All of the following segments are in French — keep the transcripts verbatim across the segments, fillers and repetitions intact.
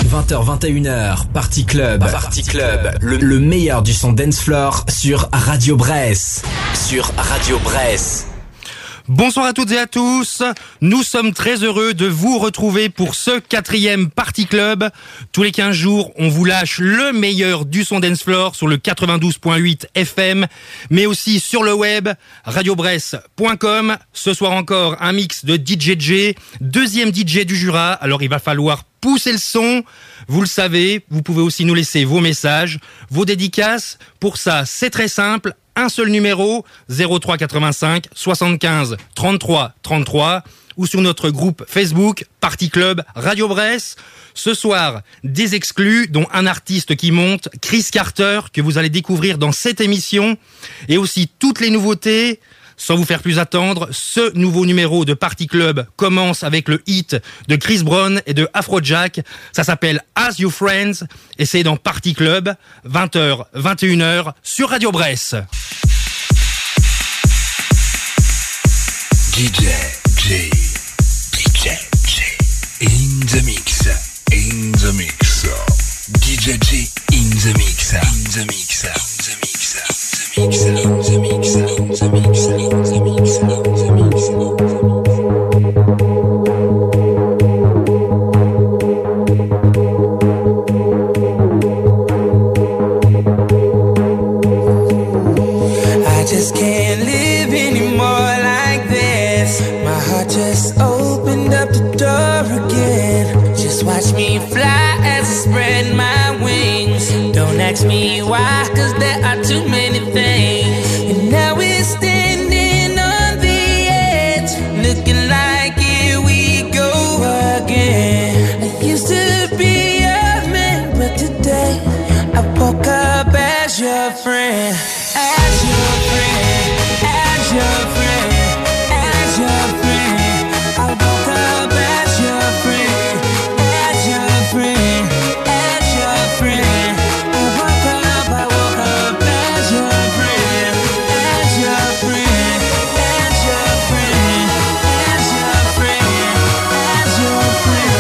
vingt heures vingt et une heures, Party Club. Party Club, le, le meilleur du son dance floor sur Radio Bresse. Sur Radio Bresse. Bonsoir à toutes et à tous, nous sommes très heureux de vous retrouver pour ce quatrième Party Club. Tous les quinze jours, on vous lâche le meilleur du son dance floor sur le quatre-vingt-douze point huit F M, mais aussi sur le web, radio bresse point com. Ce soir encore, un mix de D J J, deuxième D J du Jura, alors il va falloir pousser le son. Vous le savez, vous pouvez aussi nous laisser vos messages, vos dédicaces. Pour ça, c'est très simple. Un seul numéro, zéro trois quatre-vingt-cinq soixante-quinze trente-trois trente-trois, ou sur notre groupe Facebook, Party Club Radio Bresse. Ce soir, des exclus, dont un artiste qui monte, Chris Carter, que vous allez découvrir dans cette émission, et aussi toutes les nouveautés. Sans vous faire plus attendre, ce nouveau numéro de Party Club commence avec le hit de Chris Brown et de Afrojack. Ça s'appelle As You Friends et c'est dans Party Club, vingt heures vingt et une heures sur Radio Bresse. D J J, D J J, in the mix, in the mix. D J J in the mix, in the mix, in the mix, in the mix, in the mix, in the mix, in the mix, in the mix, in the mix. I just can't live anymore like this. My heart just opened up the door again. Just watch me fly as I spread my wings. Don't ask me why, cause there are too many things. And now we're standing on the edge, looking like here we go again. I used to be a man, but today I woke up as your friend. As your friend, as your friend, as your friend. I woke up as your friend, as your friend, as your friend. I woke up, I woke up as your friend, as your friend, as your friend, as your friend, as your friend,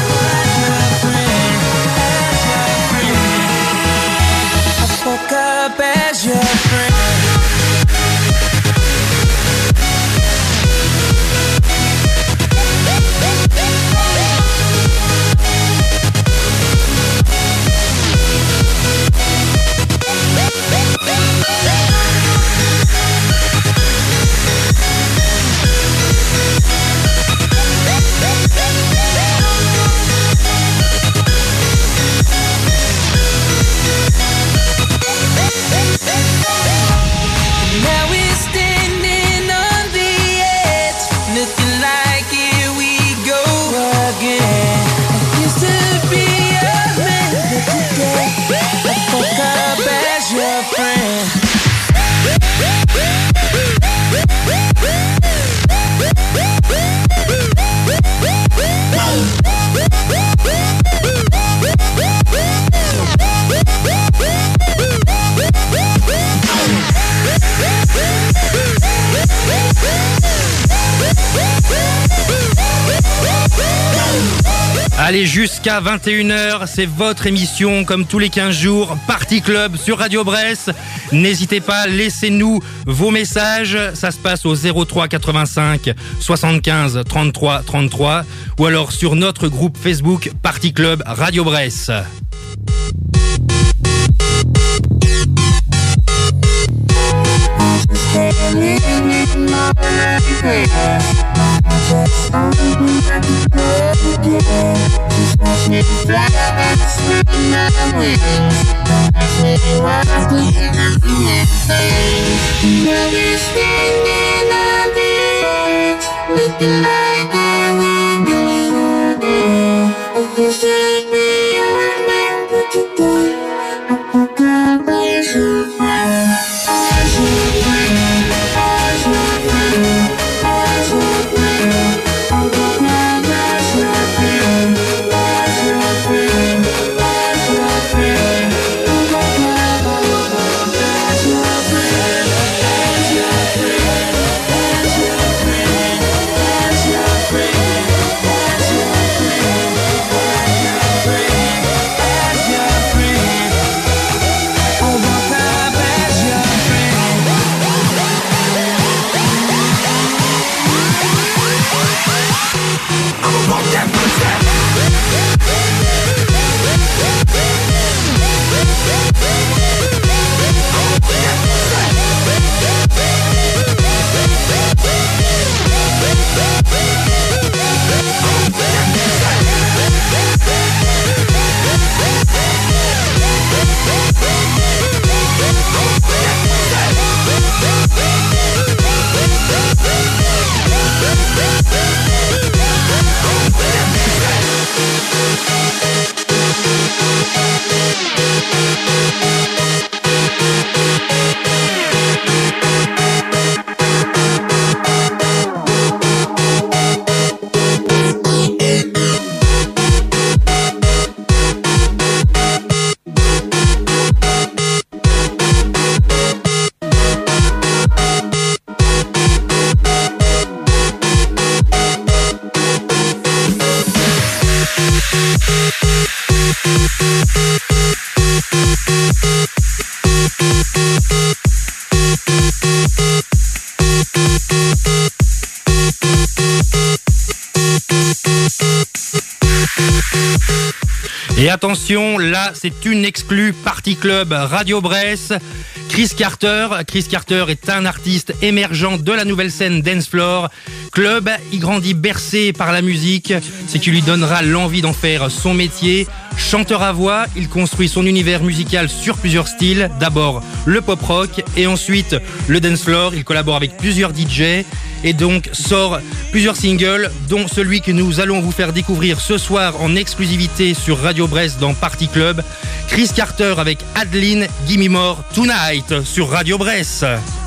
as your friend, as your friend. I woke up as your friend. Now we're standing on the edge, looking like here we go again. I used to be a man, but today I woke up as your friend. Allez, jusqu'à vingt et une heures, c'est votre émission, comme tous les quinze jours, Party Club sur Radio Bresse. N'hésitez pas, laissez-nous vos messages. Ça se passe au zéro trois quatre-vingt-cinq soixante-quinze trente-trois trente-trois ou alors sur notre groupe Facebook Party Club Radio Bresse. Et attention, là, c'est une exclue Party Club Radio Bresse. Chris Carter. Chris Carter est un artiste émergent de la nouvelle scène Dance Floor. Club, il grandit bercé par la musique, ce qui lui donnera l'envie d'en faire son métier. Chanteur à voix, il construit son univers musical sur plusieurs styles. D'abord le pop rock et ensuite le dance floor. Il collabore avec plusieurs D J et donc sort plusieurs singles, dont celui que nous allons vous faire découvrir ce soir en exclusivité sur Radio Brest dans Party Club. Chris Carter avec Adeline, Gimme More Tonight sur Radio Brest.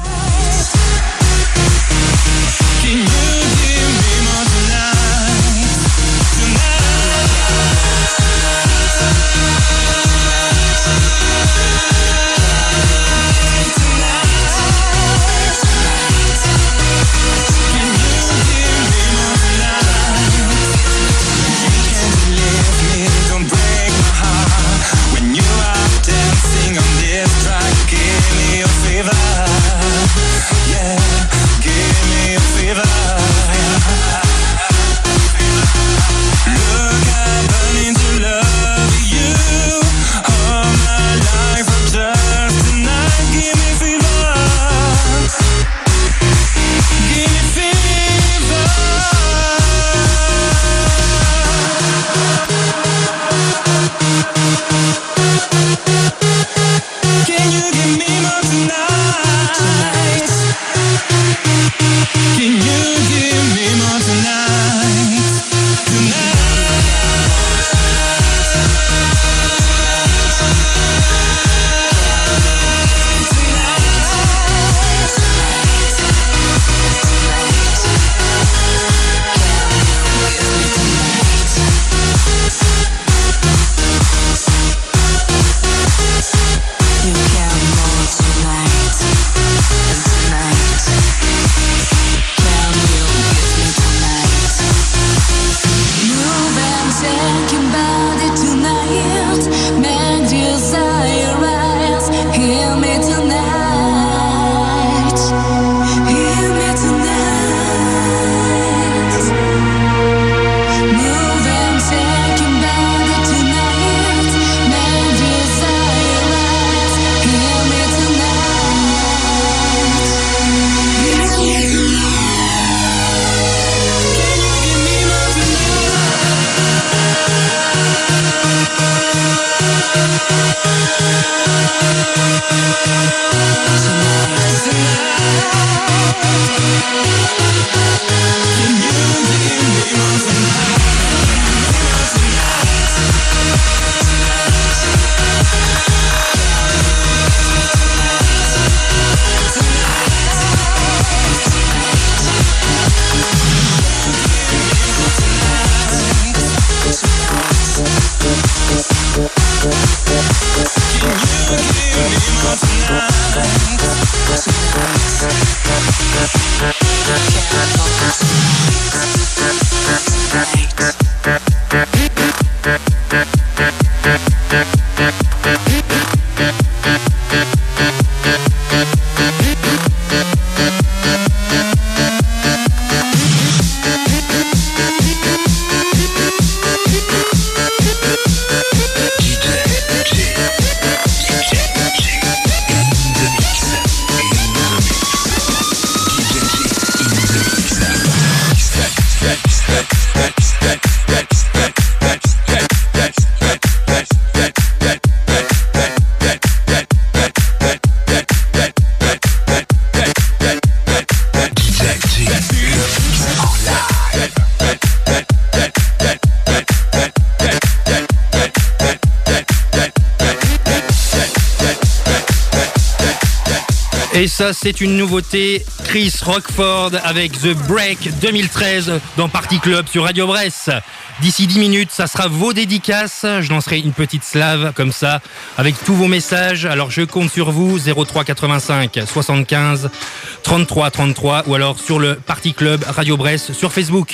Et ça, c'est une nouveauté. Chris Rockford avec The Break deux mille treize dans Party Club sur Radio Brest. D'ici dix minutes, ça sera vos dédicaces. Je lancerai une petite slave comme ça avec tous vos messages. Alors je compte sur vous, zéro trois quatre-vingt-cinq soixante-quinze trente-trois trente-trois ou alors sur le Party Club Radio Brest sur Facebook.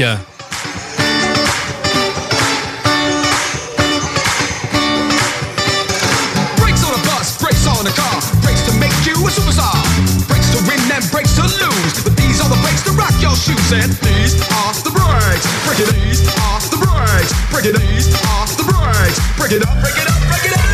Breaks to lose, but these are the breaks to rock your shoes. And these are the breaks. Break it, these are the breaks. Break it, these are the breaks. Break break it up, break it up, break it up.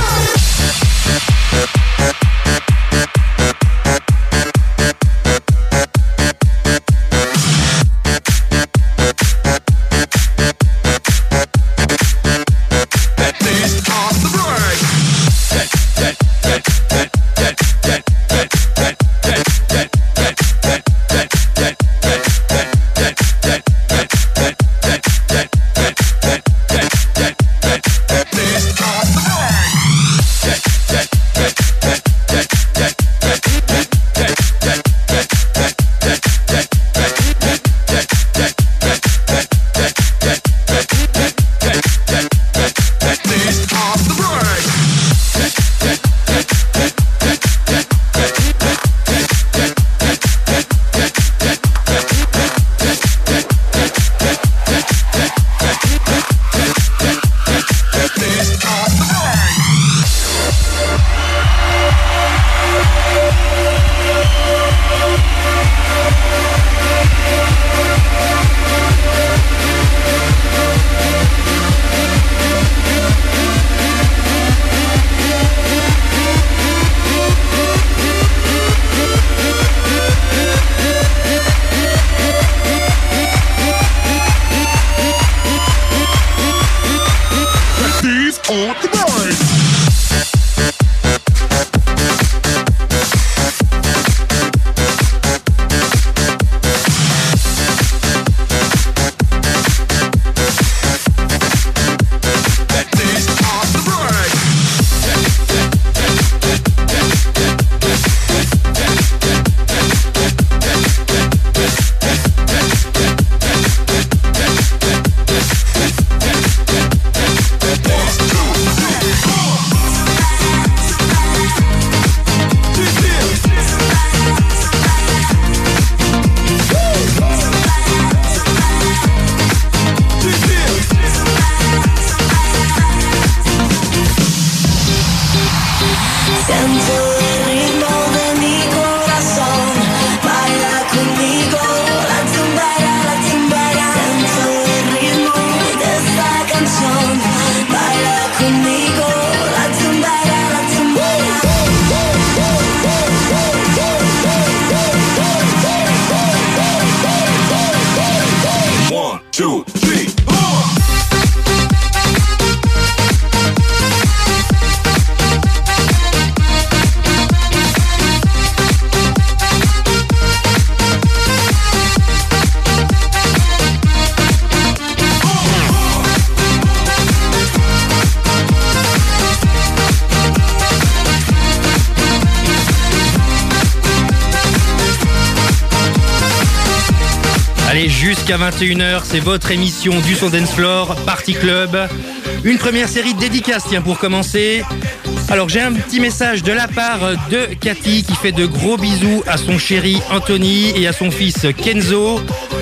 Allez, jusqu'à vingt et une heures, c'est votre émission du Son Dance Floor, Party Club. Une première série de dédicaces, tiens, pour commencer. Alors, j'ai un petit message de la part de Cathy qui fait de gros bisous à son chéri Anthony et à son fils Kenzo.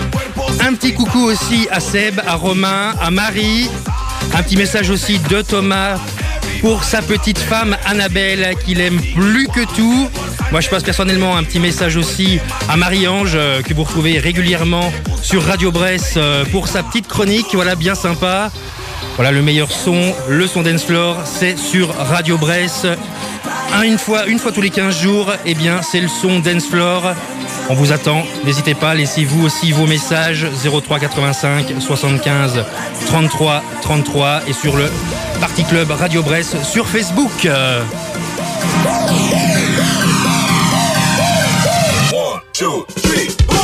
Un petit coucou aussi à Seb, à Romain, à Marie. Un petit message aussi de Thomas pour sa petite femme Annabelle qu'il aime plus que tout. Moi, je passe personnellement un petit message aussi à Marie-Ange euh, que vous retrouvez régulièrement sur Radio Bresse euh, pour sa petite chronique. Voilà, bien sympa. Voilà, le meilleur son, le son Dance Floor, c'est sur Radio Bresse. Un, une fois, une fois tous les quinze jours, eh bien, c'est le son Dance Floor. On vous attend. N'hésitez pas, laissez-vous aussi vos messages zéro trois quatre-vingt-cinq soixante-quinze trente-trois trente-trois et sur le Party Club Radio Bresse sur Facebook. Euh... One, two, three, four.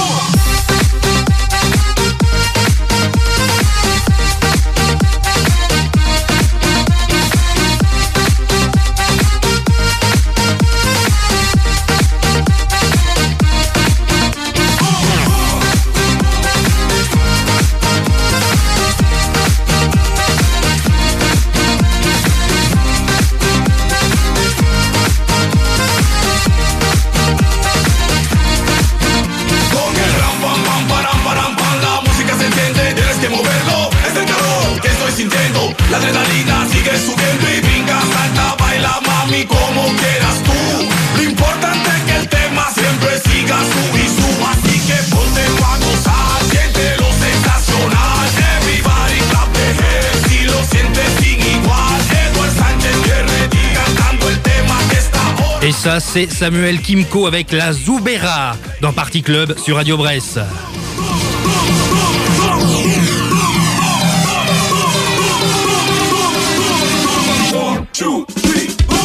La adrenalina sigue subiendo y brinca, salta, baila, mami, como quieras tú. Lo importante es que el tema siempre siga sub y sub, así que ponte pa' gozar, siente lo sensacional. Everybody clap their hands si lo sientes sin igual. ça, c'est Samuel Kimco avec la Zoubera dans Party Club sur Radio Bresse. One, two, three, four.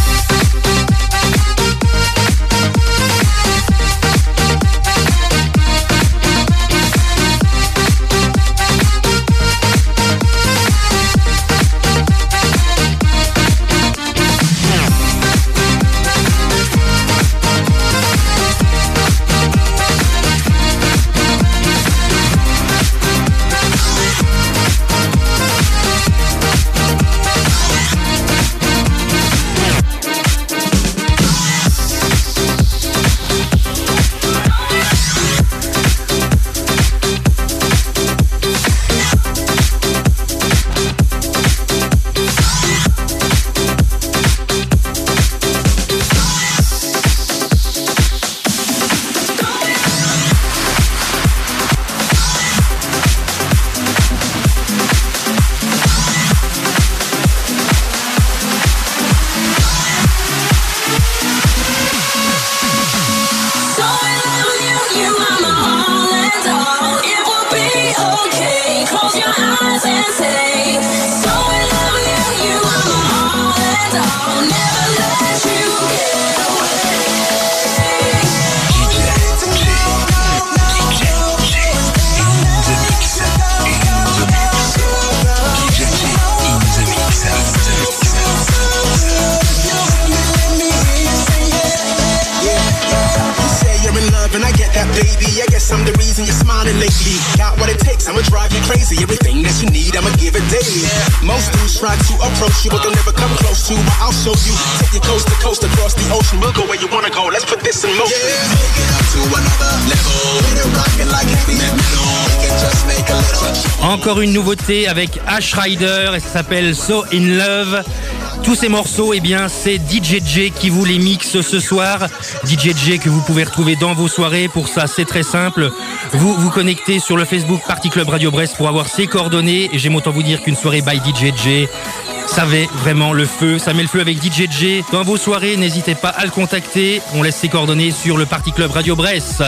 Encore une nouveauté avec Ash Rider et ça s'appelle So In Love. Tous ces morceaux, eh bien, c'est D J J qui vous les mixe ce soir. D J J que vous pouvez retrouver dans vos soirées. Pour ça, c'est très simple. Vous vous connectez sur le Facebook Party Club Radio Brest pour avoir ses coordonnées. Et j'aime autant vous dire qu'une soirée by D J J, ça met vraiment le feu. Ça met le feu avec D J J. Dans vos soirées, n'hésitez pas à le contacter. On laisse ses coordonnées sur le Party Club Radio Brest.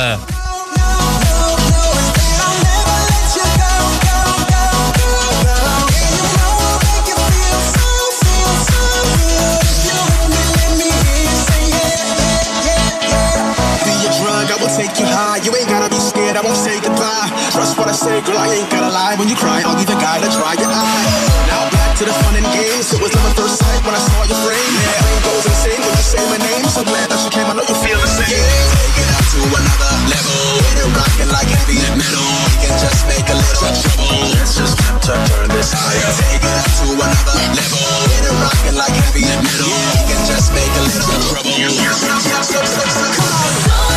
Say, girl, I ain't gotta lie. When you cry, I'll be the guy to dry your eye. Now back to the fun and games. It was love at first sight when I saw your frame. My brain goes insane when you say my name. So glad that you came. I know you feel the same. Yeah, take it up to another level. Hit it rockin' like heavy metal. We can just make a little trouble. Let's just turn this higher. Take it up to another level. Hit it rockin' like heavy metal. We can just make a little trouble. Come on.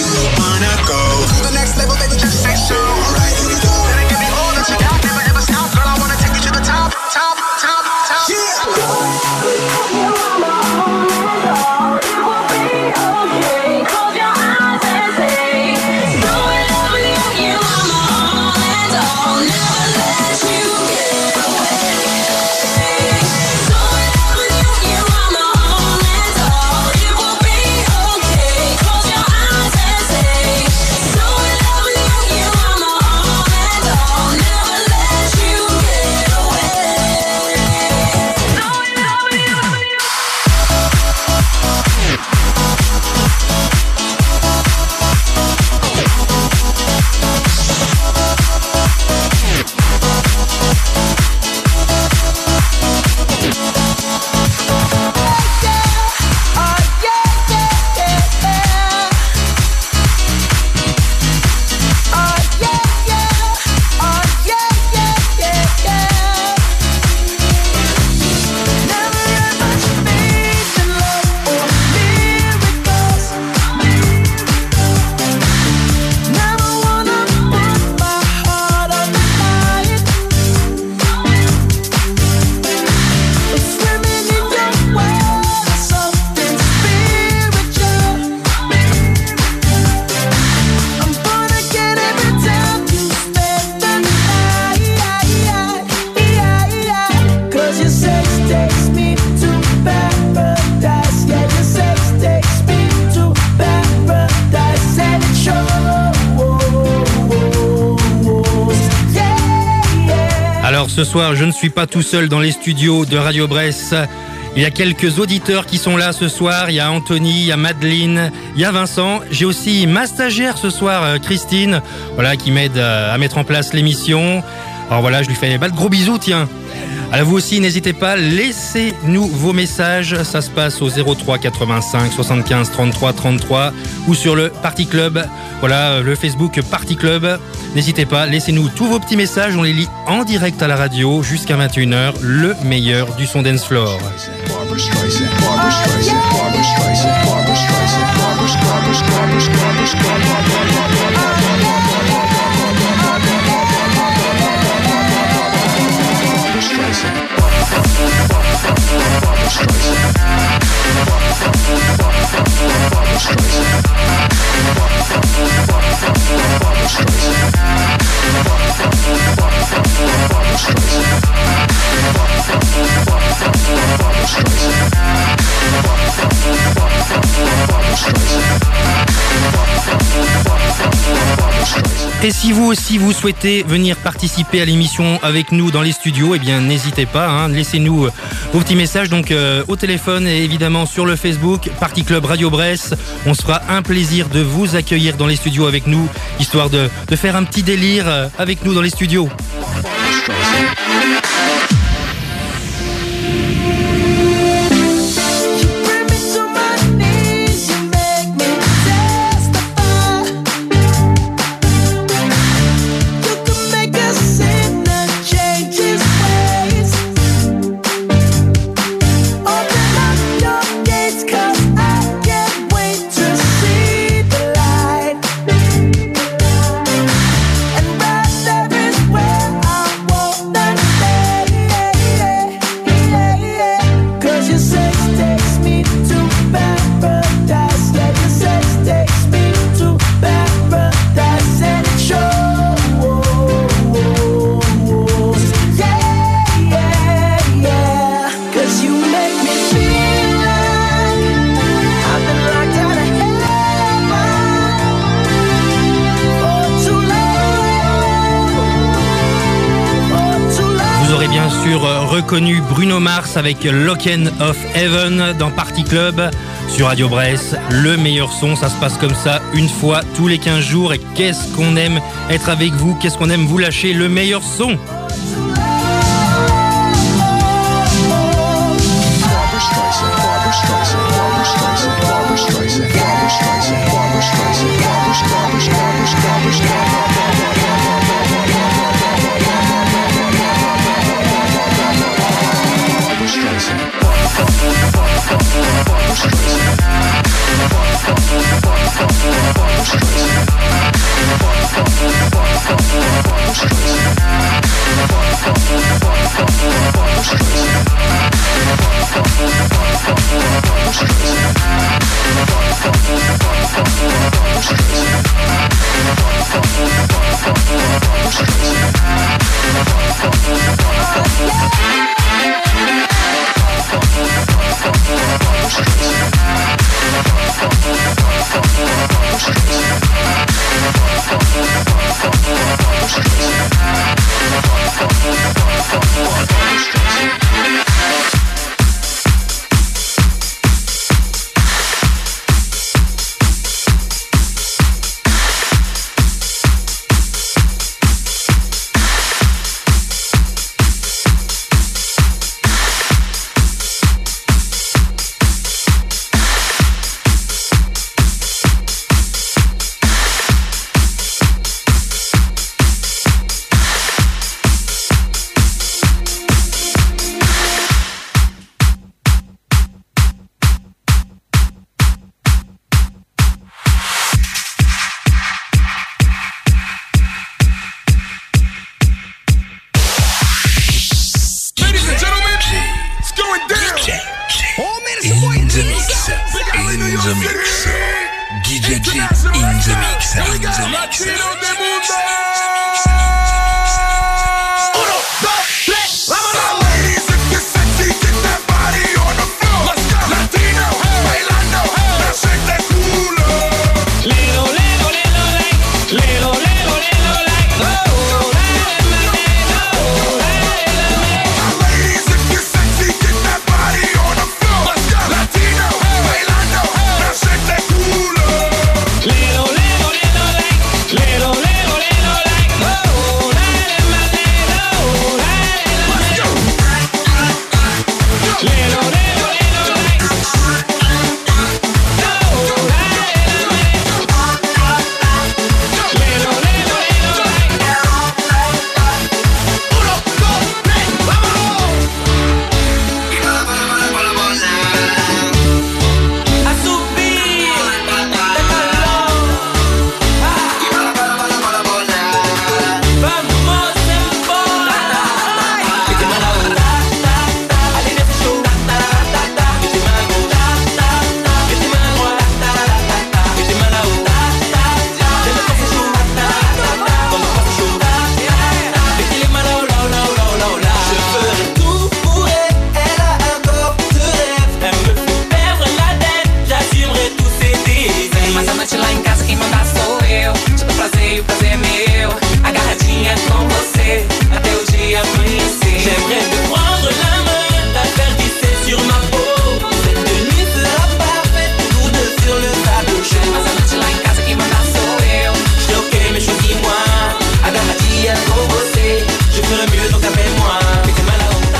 Wanna go to the next level, baby, just say so. Right, here we go. Gonna give me all that you got, never ever stop. Alors ce soir, je ne suis pas tout seul dans les studios de Radio Bresse. Il y a quelques auditeurs qui sont là ce soir. Il y a Anthony, il y a Madeleine, il y a Vincent. J'ai aussi ma stagiaire ce soir, Christine, voilà, qui m'aide à mettre en place l'émission. Alors voilà, je lui fais bah, de gros bisous, tiens. Alors vous aussi, n'hésitez pas, laissez-nous vos messages. Ça se passe au zéro trois quatre-vingt-cinq soixante-quinze trente-trois trente-trois ou sur le Party Club. Voilà, le Facebook Party Club. N'hésitez pas, laissez-nous tous vos petits messages. On les lit en direct à la radio jusqu'à vingt et une heures. Le meilleur du son dance floor. Barbra Streisand, Barbra Streisand, Barbra Streisand, Barbra Streisand, Barbra Streisand, Barbra Streisand, Et si vous aussi vous souhaitez venir participer à l'émission avec nous dans les studios, eh bien n'hésitez pas, hein, laissez-nous vos petits messages donc euh, au téléphone et évidemment sur le Facebook Party Club Radio Bresse. On se fera un plaisir de vous accueillir dans les studios avec nous, histoire de, de faire un petit délire avec nous dans les studios. Reconnu Bruno Mars avec Locken of Heaven dans Party Club sur Radio Bresse. Le meilleur son, ça se passe comme ça une fois tous les quinze jours. Et qu'est-ce qu'on aime être avec vous, qu'est-ce qu'on aime vous lâcher le meilleur son.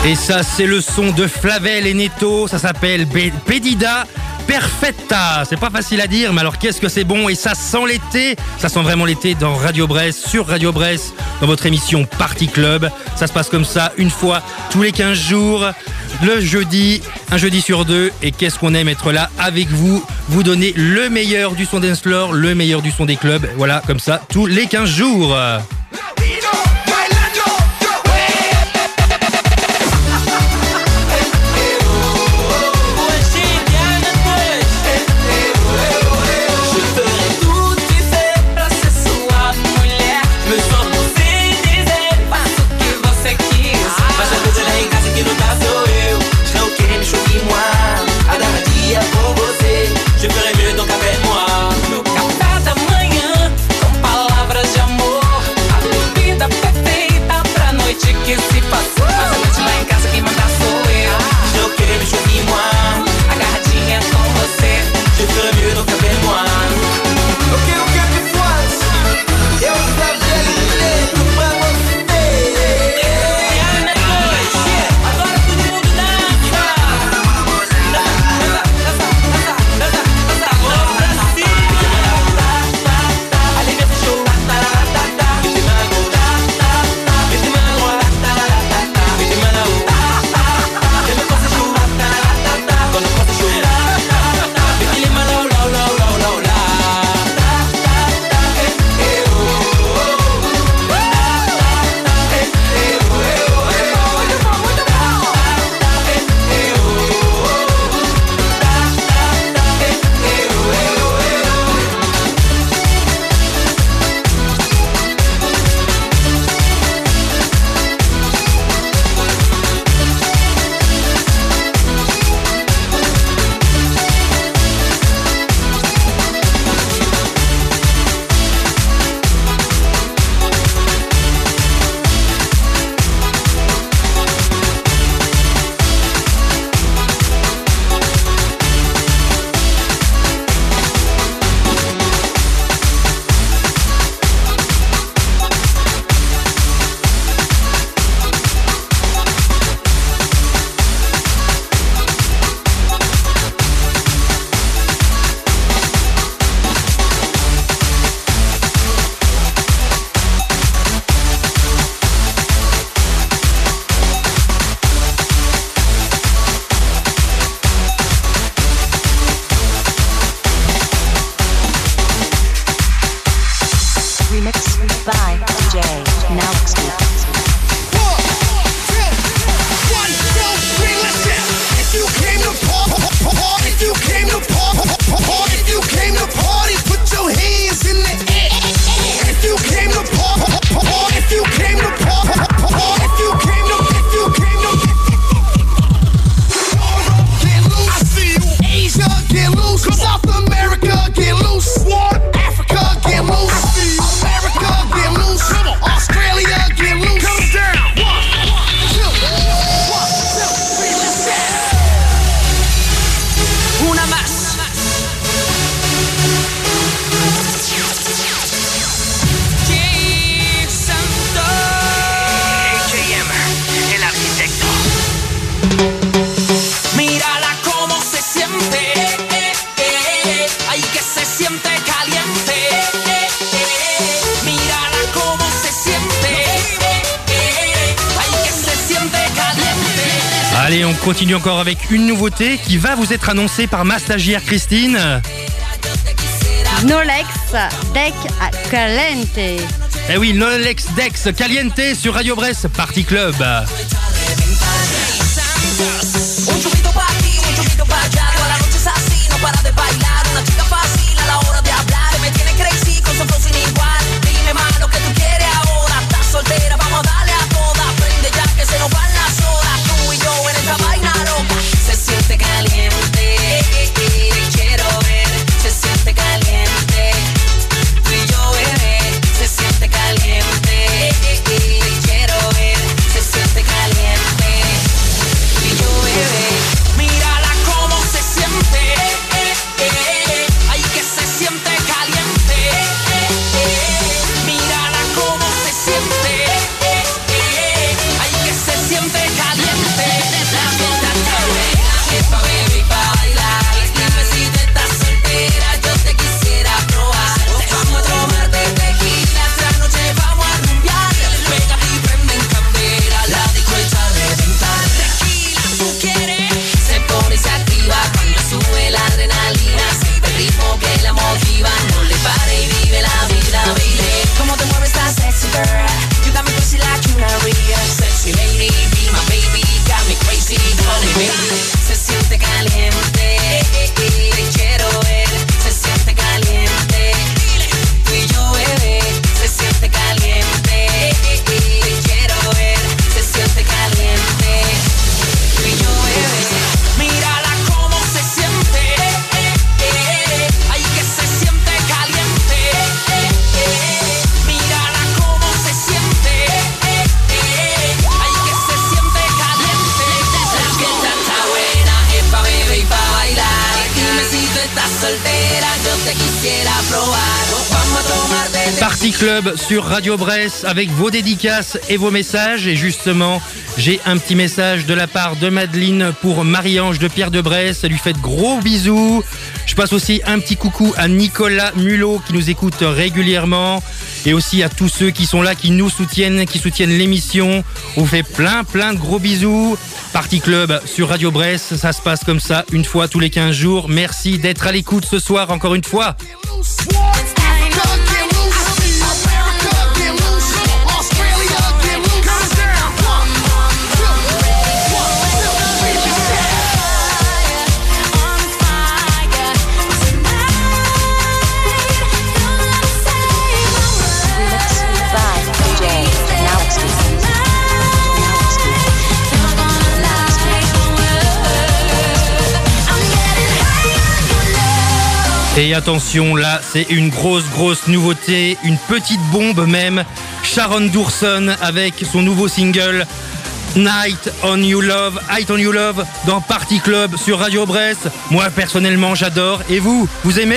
Et ça, c'est le son de Flavel et Neto. Ça s'appelle Pedida Perfetta. C'est pas facile à dire, mais alors qu'est-ce que c'est bon. Et ça sent l'été. Ça sent vraiment l'été dans Radio Brest, sur Radio Brest, dans votre émission Party Club. Ça se passe comme ça, une fois tous les quinze jours. Le jeudi, un jeudi sur deux. Et qu'est-ce qu'on aime être là avec vous. Vous donner le meilleur du son dance floor, le meilleur du son des clubs. Voilà, comme ça, tous les quinze jours. Allez, on continue encore avec une nouveauté qui va vous être annoncée par ma stagiaire Christine. Nolex Deck Caliente. Eh oui, Nolex Dex Caliente sur Radio Brest Party Club. Caliente, quiero ver, se siente caliente. Party Club sur Radio Bresse avec vos dédicaces et vos messages. Et justement, j'ai un petit message de la part de Madeleine pour Marie-Ange de Pierre de Bresse. Elle lui fait de gros bisous. Je passe aussi un petit coucou à Nicolas Mulot qui nous écoute régulièrement. Et aussi à tous ceux qui sont là, qui nous soutiennent, qui soutiennent l'émission. On vous fait plein, plein de gros bisous. Party Club sur Radio Bresse, ça se passe comme ça, une fois tous les quinze jours. Merci d'être à l'écoute ce soir, encore une fois. Et attention, là, c'est une grosse, grosse nouveauté, une petite bombe même. Sharon Dourson avec son nouveau single Night on You Love, Night on You Love dans Party Club sur Radio Bresse. Moi, personnellement, j'adore. Et vous, vous aimez ?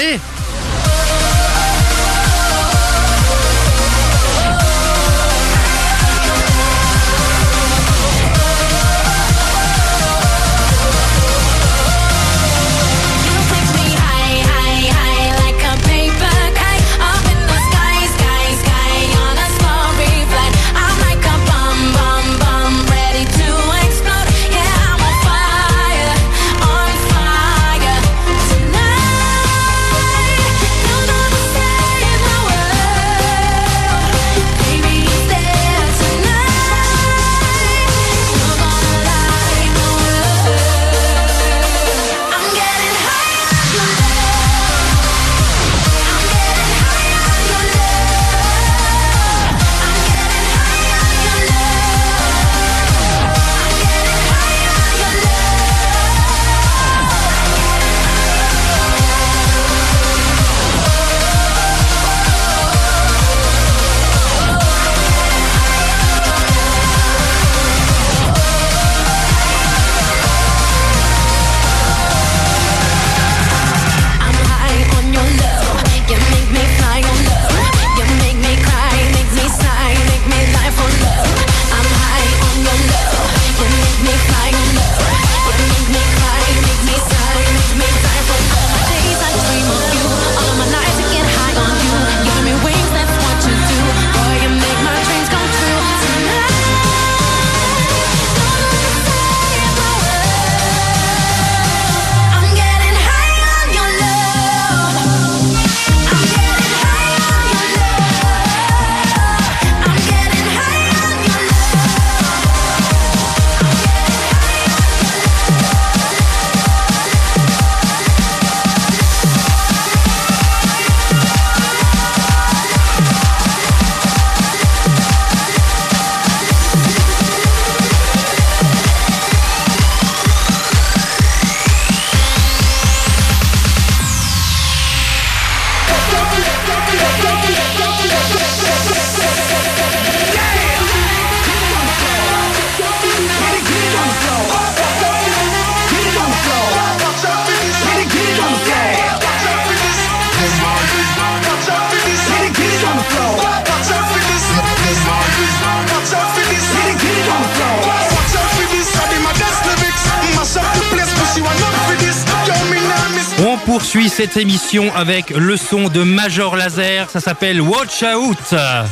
On poursuit cette émission avec le son de Major Lazer, ça s'appelle Watch Out.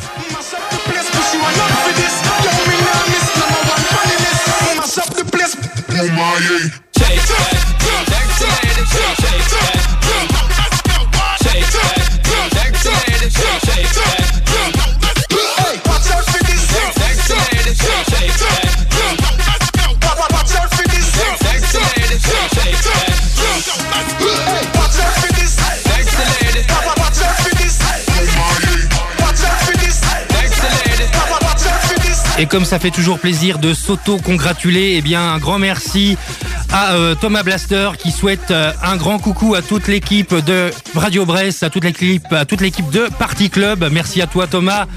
Et comme ça fait toujours plaisir de s'auto-congratuler, eh bien un grand merci à euh, Thomas Blaster qui souhaite euh, un grand coucou à toute l'équipe de Radio Bresse, à toute l'équipe, à toute l'équipe de Party Club. Merci à toi Thomas.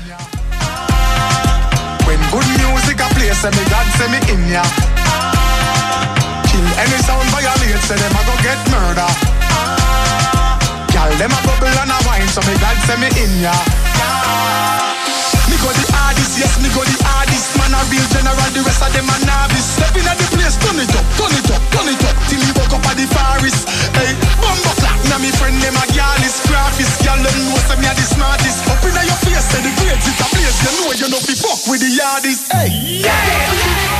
When good music a play, say me God say me in ya. Kill any sound violate, say them a go get murder. Girl Girl, them a bubble and a wine, so me God send me in ya. Me go the hardest, yes, me go the hardest. Man a real general, the rest of them a novice. Step in at the place, turn it up, turn it up, turn it up, till you woke up at the forest. Hey, bumbo clap, now me friend them a girl is graphist. Girl, them know say me a the smartest. Up in your face, say the grades it a place. You know you know fi fuck with the hardest. Hey, yeah, yeah,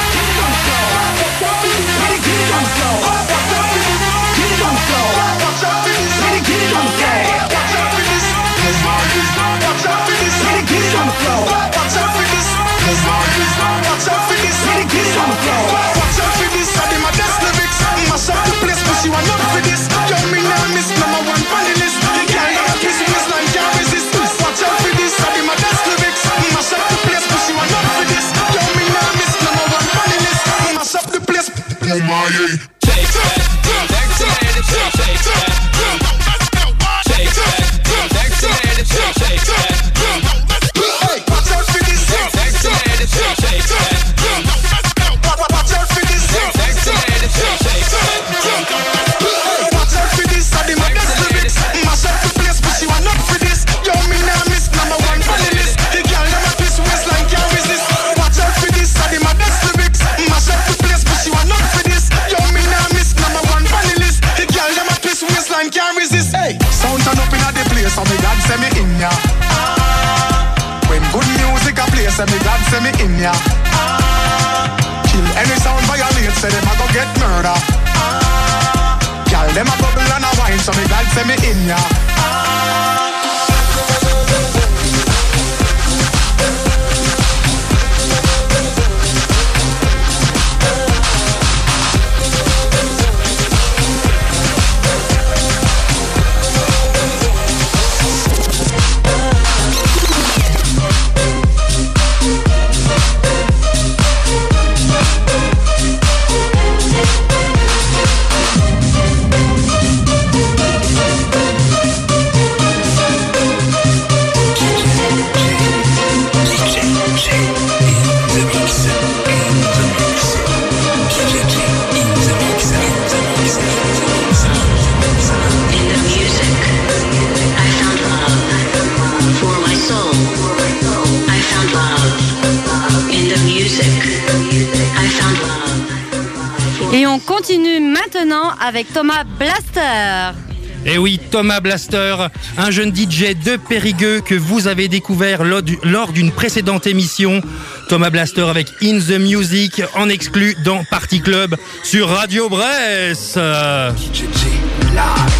so me God send me in ya. When good music a play, say me God send me in ya. Kill any sound violate, say them a go get murder. Girl, them a bubble and a wine, so me God send me in ya. Et on continue maintenant avec Thomas Blaster. Et oui, Thomas Blaster, un jeune D J de Périgueux que vous avez découvert lors d'une précédente émission. Thomas Blaster avec In The Music en exclu dans Party Club sur Radio Bresse. D J G Live.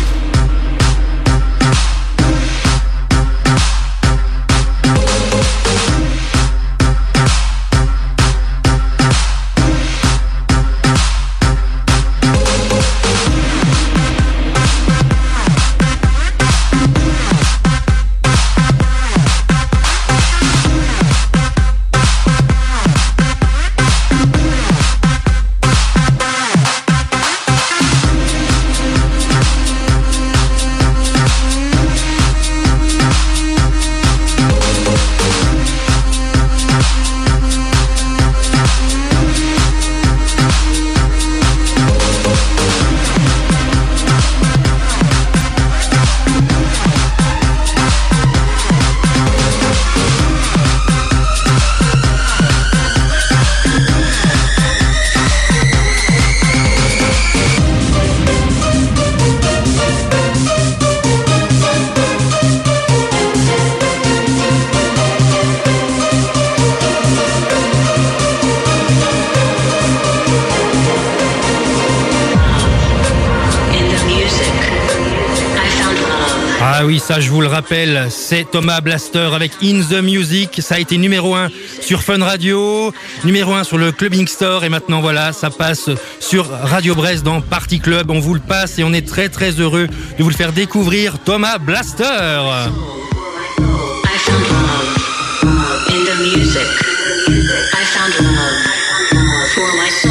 Ah oui, ça je vous le rappelle, c'est Thomas Blaster avec In The Music. Ça a été numéro un sur Fun Radio, numéro un sur le Clubbing Store et maintenant voilà, ça passe sur Radio Bresse dans Party Club. On vous le passe et on est très très heureux de vous le faire découvrir, Thomas Blaster. I found love in the music. I found love for my soul.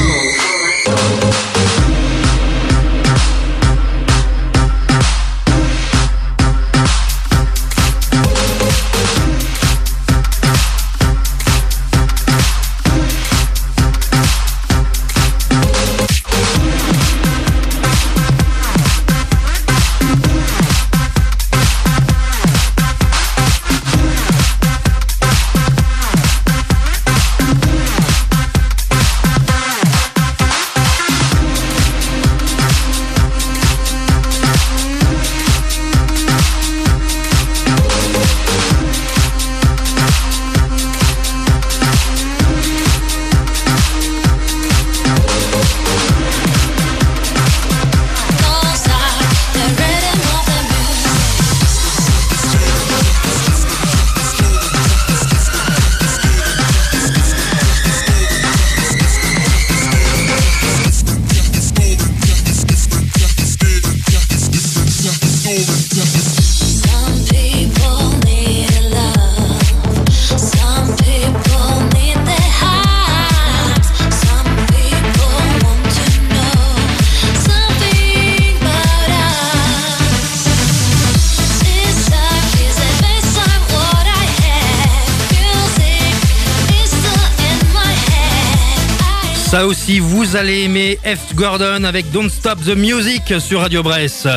Ça aussi, vous allez aimer F. Gordon avec Don't Stop the Music sur Radio Brest.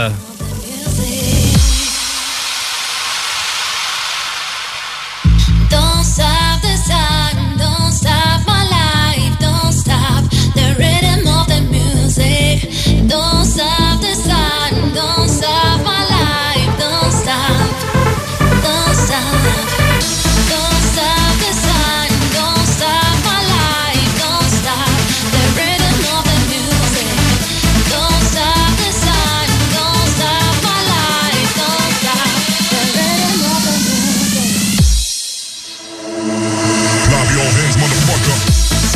Don't stop the sun, don't stop my life, don't stop the rhythm of the music. Don't stop the sun, don't stop my life, don't stop, don't stop. Don't stop the sun, don't stop my life, don't stop the rhythm of the music. Don't stop the sun, don't stop my life, don't stop the rhythm of the music. Clap your hands, motherfucker.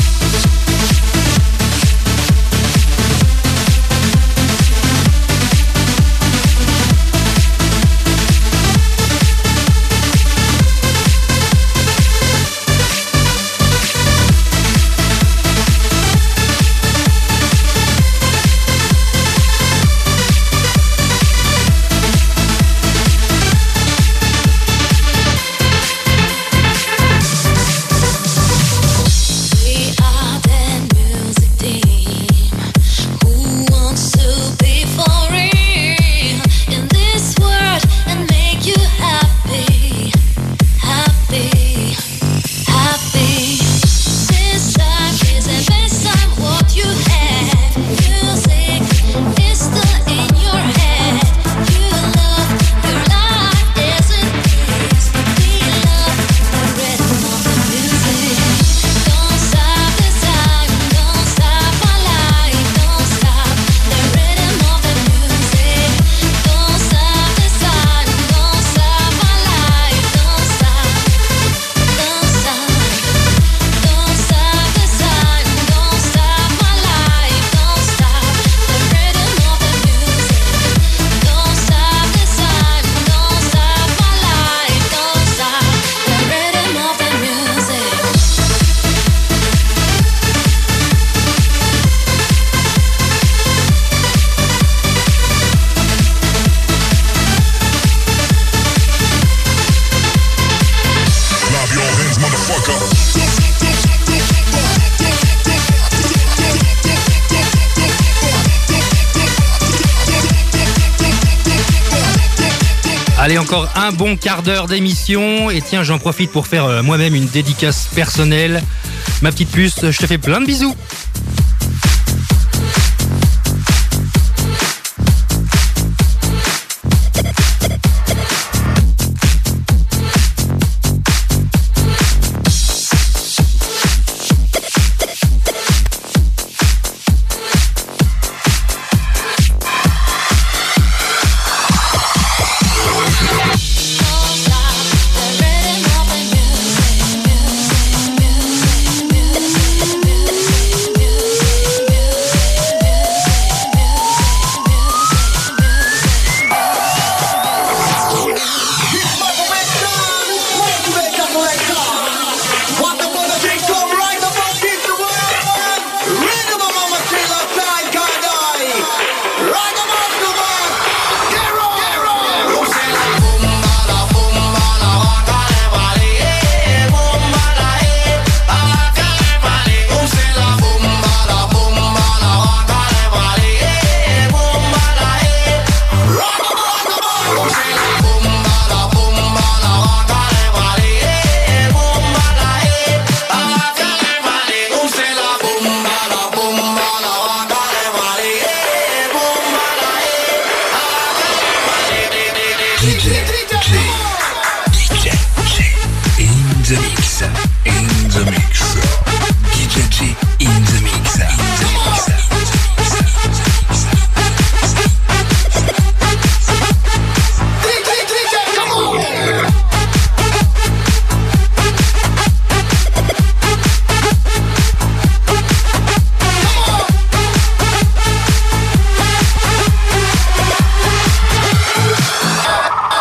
Allez, encore un bon quart d'heure d'émission. Et tiens, j'en profite pour faire euh, moi-même une dédicace personnelle. Ma petite puce, je te fais plein de bisous.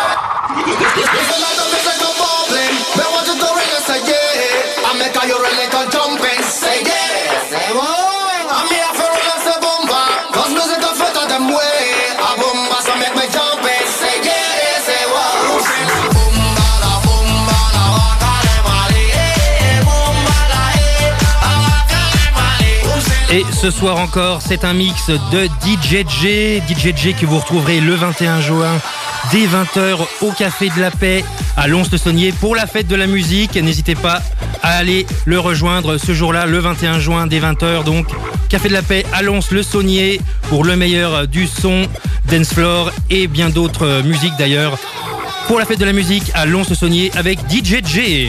You're a Et ce soir encore, c'est un mix de D J J. D J J que vous retrouverez le vingt et un juin dès vingt heures au Café de la Paix à Lons-le-Saunier pour la fête de la musique. N'hésitez pas à aller le rejoindre ce jour-là, le vingt et un juin dès vingt heures. Donc, Café de la Paix à Lons-le-Saunier pour le meilleur du son, dance floor et bien d'autres musiques d'ailleurs. Pour la fête de la musique à Lons-le-Saunier avec D J J.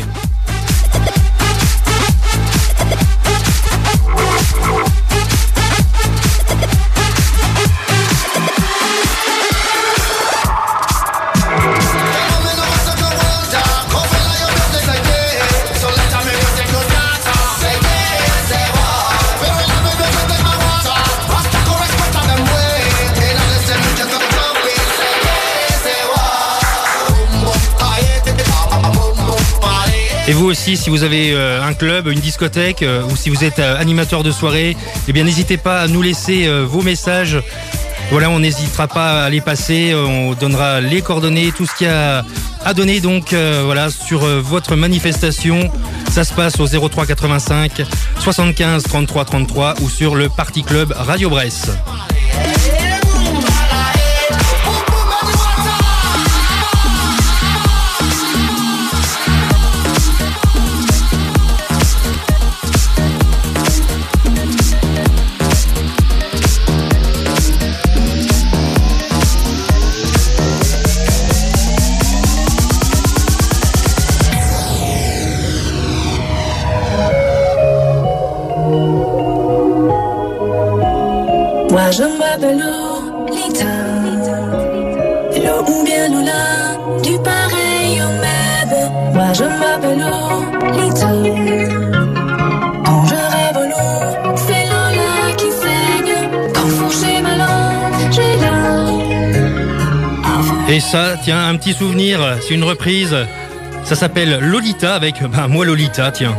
Et vous aussi, si vous avez euh, un club, une discothèque euh, ou si vous êtes euh, animateur de soirée, eh bien n'hésitez pas à nous laisser euh, vos messages. Voilà, on n'hésitera pas à les passer, on donnera les coordonnées, tout ce qu'il y a à donner donc euh, voilà sur euh, votre manifestation. Ça se passe au zéro trois quatre-vingt-cinq soixante-quinze trente-trois trente-trois ou sur le Party Club Radio Bresse. Moi je m'appelle Lolita, Lo ou bien Lola, du pareil au même. Moi je m'appelle Lolita. Quand je rêve au loup, c'est Lola qui saigne. Quand fourcher ma langue, j'ai là. Et ça, tiens, un petit souvenir, c'est une reprise. Ça s'appelle Lolita avec, ben moi Lolita, tiens.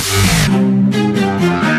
Thank